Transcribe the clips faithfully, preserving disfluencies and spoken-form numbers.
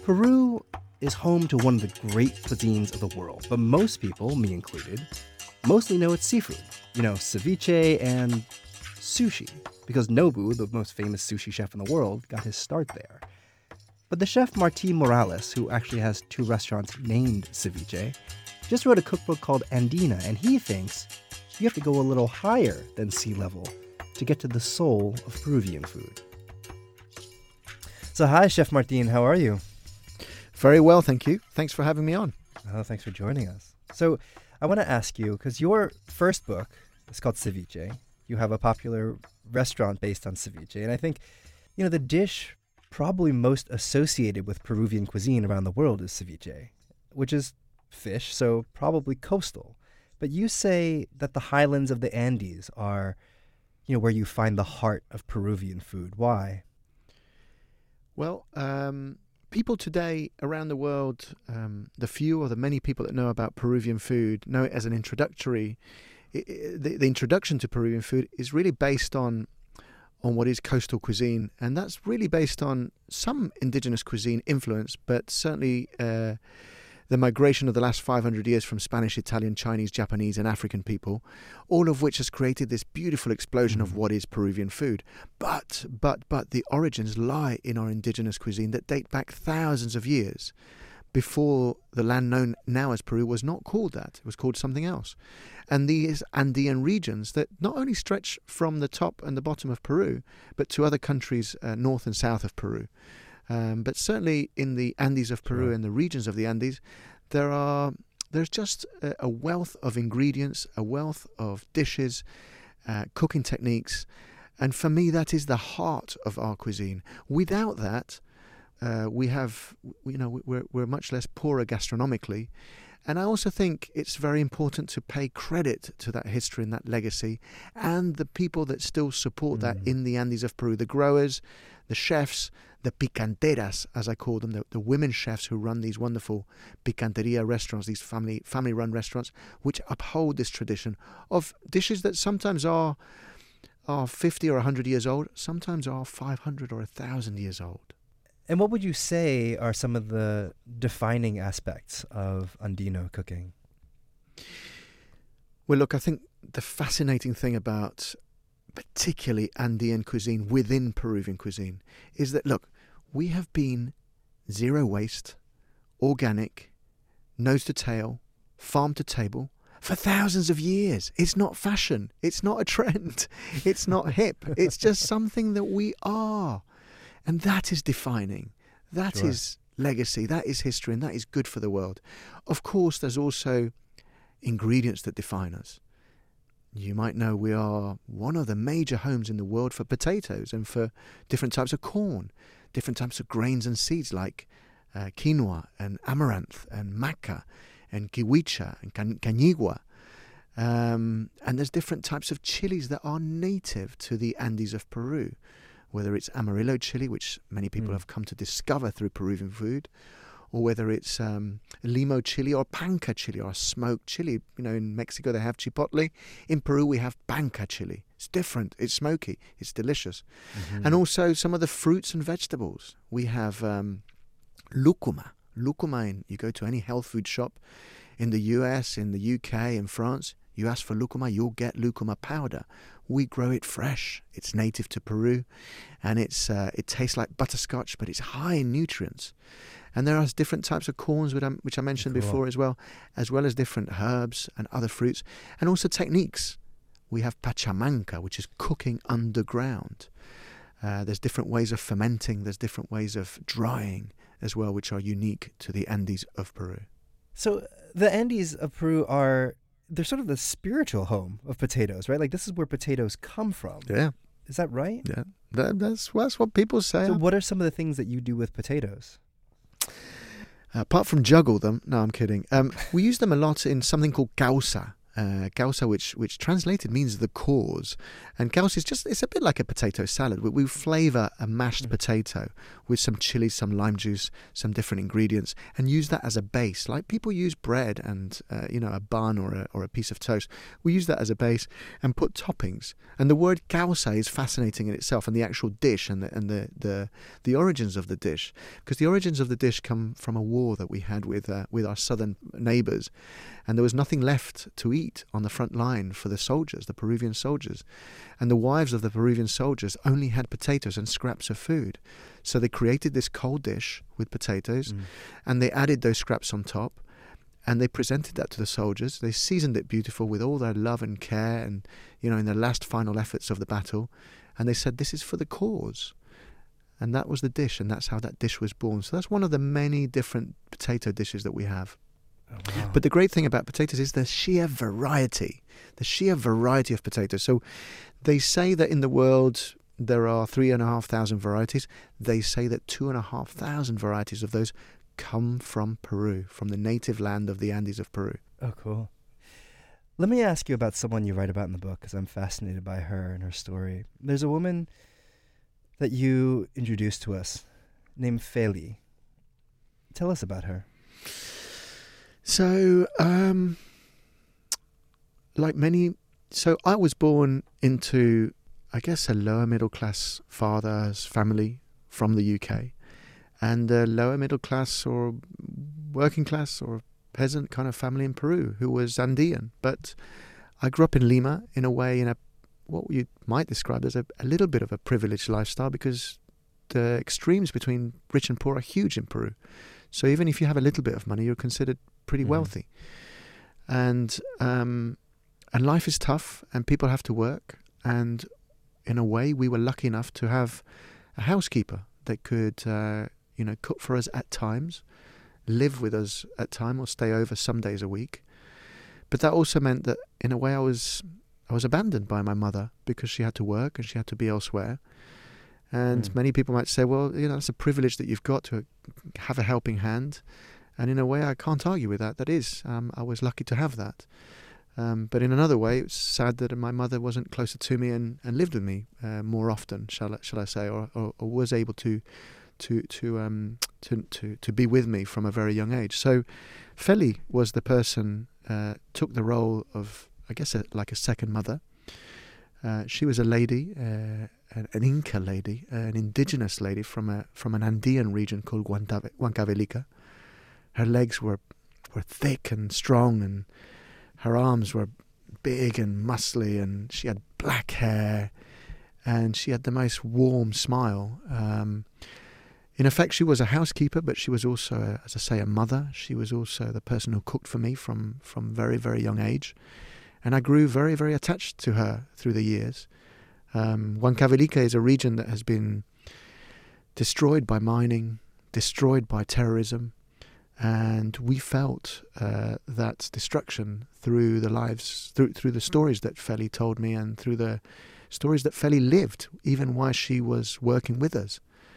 Peru is home to one of the great cuisines of the world, but most people, me included, mostly know it's seafood. You know, ceviche and sushi, because Nobu, the most famous sushi chef in the world, got his start there. But the chef Martín Morales, who actually has two restaurants named Ceviche, just wrote a cookbook called Andina, and he thinks you have to go a little higher than sea level to get to the soul of Peruvian food. So hi, Chef Martín, how are you? Very well, thank you. Thanks for having me on. Oh, thanks for joining us. So I want to ask you, because your first book is called Ceviche. You have a popular restaurant based on ceviche, and I think, you know, the dish probably most associated with Peruvian cuisine around the world is ceviche, which is fish, so probably coastal. But you say that the highlands of the Andes are, you know, where you find the heart of Peruvian food. Why? Well, um, people today around the world, um, the few or the many people that know about Peruvian food know it as an introductory. It, it, the, the introduction to Peruvian food is really based on on what is coastal cuisine, and that's really based on some indigenous cuisine influence, but certainly uh, the migration of the last five hundred years from Spanish, Italian, Chinese, Japanese and African people, all of which has created this beautiful explosion mm. of what is Peruvian food. But, but, but the origins lie in our indigenous cuisine that date back thousands of years before the land known now as Peru was not called that. It was called something else. And these Andean regions that not only stretch from the top and the bottom of Peru, but to other countries uh, north and south of Peru. Um, but certainly in the Andes of Peru Right. and the regions of the Andes, there are there's just a, a wealth of ingredients, a wealth of dishes, uh, cooking techniques. And for me, that is the heart of our cuisine. Without that, uh, we have, you know, we're, we're much less poorer gastronomically. And I also think it's very important to pay credit to that history and that legacy and the people that still support mm. that in the Andes of Peru, the growers, the chefs, the picanteras, as I call them, the, the women chefs who run these wonderful picanteria restaurants, these family family-run restaurants, which uphold this tradition of dishes that sometimes are are fifty or one hundred years old, sometimes are five hundred or one thousand years old. And what would you say are some of the defining aspects of Andino cooking? Well, look, I think the fascinating thing about particularly Andean cuisine within Peruvian cuisine is that, look, we have been zero waste, organic, nose to tail, farm to table for thousands of years. It's not fashion. It's not a trend. It's not hip. It's just something that we are. And that is defining. That Sure. is legacy. That is history. And that is good for the world. Of course, there's also ingredients that define us. You might know we are one of the major homes in the world for potatoes and for different types of corn, different types of grains and seeds like uh, quinoa and amaranth and maca and kiwicha and can- cañigua. Um, and there's different types of chilies that are native to the Andes of Peru, whether it's Amarillo chili, which many people Mm. have come to discover through Peruvian food, or whether it's um, limo chili or panca chili or smoked chili. You know, in Mexico they have chipotle. In Peru we have panca chili. It's different. It's smoky. It's delicious. Mm-hmm. And also some of the fruits and vegetables. We have um, lucuma. Lucuma, in, you go to any health food shop in the U S, in the U K, in France, you ask for lucuma, you'll get lucuma powder. We grow it fresh. It's native to Peru, and it's uh, it tastes like butterscotch, but it's high in nutrients. And there are different types of corns, which I, which I mentioned Cool. before as well, as well as different herbs and other fruits, and also techniques. We have pachamanca, which is cooking underground. Uh, there's different ways of fermenting. There's different ways of drying as well, which are unique to the Andes of Peru. So the Andes of Peru are, they're sort of the spiritual home of potatoes, right? Like this is where potatoes come from. Yeah, Is that right? yeah. That, that's, that's what people say. So what are some of the things that you do with potatoes? Uh, apart from juggle them, no, I'm kidding. Um, we use them a lot in something called causa. uh, causa, which which translated means the cause. And causa is just, it's a bit like a potato salad. We, we flavour a mashed mm. potato with some chili, some lime juice, some different ingredients, and use that as a base. Like people use bread and, uh, you know, a bun or a, or a piece of toast. We use that as a base and put toppings. And the word causa is fascinating in itself, and the actual dish and the, and the, the, the origins of the dish. Because the origins of the dish come from a war that we had with, uh, with our southern neighbours. And there was nothing left to eat on the front line for the soldiers, the Peruvian soldiers. And the wives of the Peruvian soldiers only had potatoes and scraps of food. So they created this cold dish with potatoes, mm. and they added those scraps on top, and they presented that to the soldiers. They seasoned it beautiful with all their love and care, and, you know, in the last final efforts of the battle. And they said, this is for the cause. And that was the dish, and that's how that dish was born. So that's one of the many different potato dishes that we have. Oh, wow. But the great thing about potatoes is the sheer variety, the sheer variety of potatoes. So they say that in the world there are three and a half thousand varieties. They say that two and a half thousand varieties of those come from Peru, from the native land of the Andes of Peru. Oh, cool. Let me ask you about someone you write about in the book, because I'm fascinated by her and her story. There's a woman that you introduced to us named Feli. Tell us about her. So, um, like many, so I was born into, I guess, a lower middle class father's family from the U K, and a lower middle class or working class or peasant kind of family in Peru who was Andean. But I grew up in Lima in a way, in a what you might describe as a, a little bit of a privileged lifestyle, because the extremes between rich and poor are huge in Peru. So even if you have a little bit of money, you're considered pretty mm. wealthy. And um, and life is tough, and people have to work. And in a way, we were lucky enough to have a housekeeper that could, uh, you know, cook for us at times, live with us at time, or stay over some days a week. But that also meant that, in a way, I was I was abandoned by my mother, because she had to work and she had to be elsewhere. And mm. many people might say, well, you know, it's a privilege that you've got to have a helping hand. And in a way, I can't argue with that. That is, um, I was lucky to have that. Um, but in another way, it's sad that my mother wasn't closer to me and, and lived with me uh, more often, shall I, shall I say, or, or, or was able to to to um to, to to be with me from a very young age. So, Feli was the person uh, took the role of, I guess, a, like a second mother. Uh, she was a lady. Uh, an Inca lady, uh, an indigenous lady from a from an Andean region called Huancavelica. Her legs were were thick and strong, and her arms were big and muscly, and she had black hair, and she had the most warm smile. Um, in effect, she was a housekeeper, but she was also, a, as I say, a mother. She was also the person who cooked for me from from very, very young age, and I grew very, very attached to her through the years. Um, Huancavelica is a region that has been destroyed by mining, destroyed by terrorism, and we felt uh, that destruction through the lives, through through the stories that Feli told me, and through the stories that Feli lived, even while she was working with us.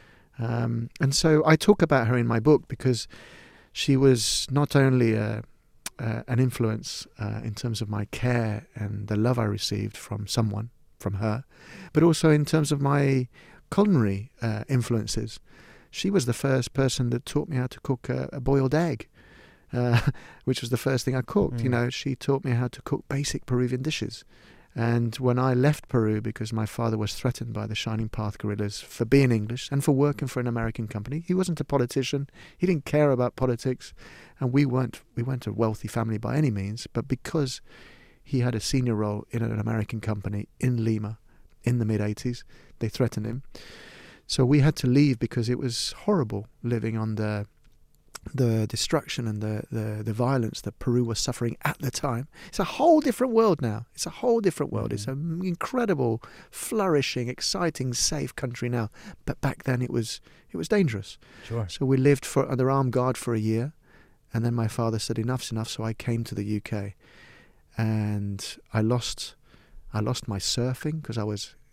Um, and so I talk about her in my book because she was not only a, uh, an influence uh, in terms of my care and the love I received from someone, from her, but also in terms of my culinary uh, influences. She was the first person that taught me how to cook a, a boiled egg, uh, which was the first thing I cooked. Mm. You know, she taught me how to cook basic Peruvian dishes. And when I left Peru, because my father was threatened by the Shining Path guerrillas for being English and for working for an American company, he wasn't a politician. He didn't care about politics, and we weren't we weren't a wealthy family by any means. But because he had a senior role in an American company in Lima in the mid eighties, they threatened him. So we had to leave because it was horrible living under the destruction and the, the, the violence that Peru was suffering at the time. It's a whole different world now. It's a whole different world. Mm-hmm. It's an incredible, flourishing, exciting, safe country now. But back then it was it was dangerous. Sure. So we lived for under armed guard for a year, and then my father said enough's enough, so I came to the U K. And I lost I lost my surfing because I was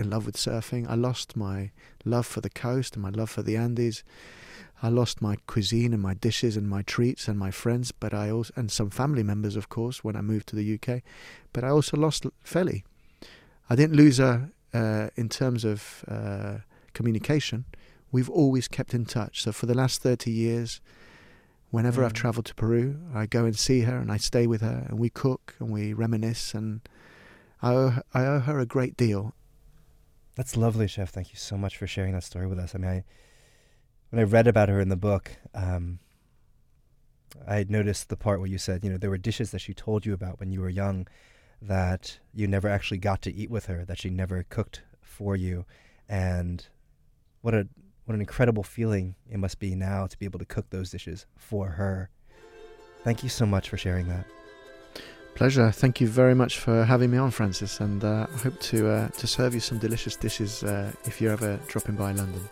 in love with surfing. I lost my love for the coast and my love for the Andes. I lost my cuisine and my dishes and my treats and my friends, but I also, and some family members, of course, when I moved to the U K. But I also lost Feli. I didn't lose her uh, in terms of uh, communication. We've always kept in touch. So for the last thirty years, whenever mm. I've travelled to Peru, I go and see her and I stay with her and we cook and we reminisce, and I owe, I owe her a great deal. That's lovely, Chef. Thank you so much for sharing that story with us. I mean, I, when I read about her in the book, um, I noticed the part where you said, you know, there were dishes that she told you about when you were young that you never actually got to eat with her, that she never cooked for you. And what a what an incredible feeling it must be now to be able to cook those dishes for her. Thank you so much for sharing that. Pleasure. Thank you very much for having me on, Francis, and uh, I hope to uh, to serve you some delicious dishes uh, if you're ever dropping by London.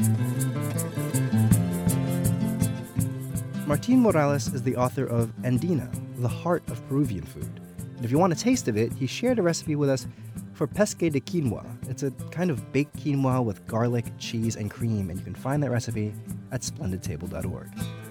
Martin Morales is the author of Andina, the heart of Peruvian food. And if you want a taste of it, he shared a recipe with us for pesque de quinoa. It's a kind of baked quinoa with garlic, cheese, and cream, and you can find that recipe at splendid table dot org.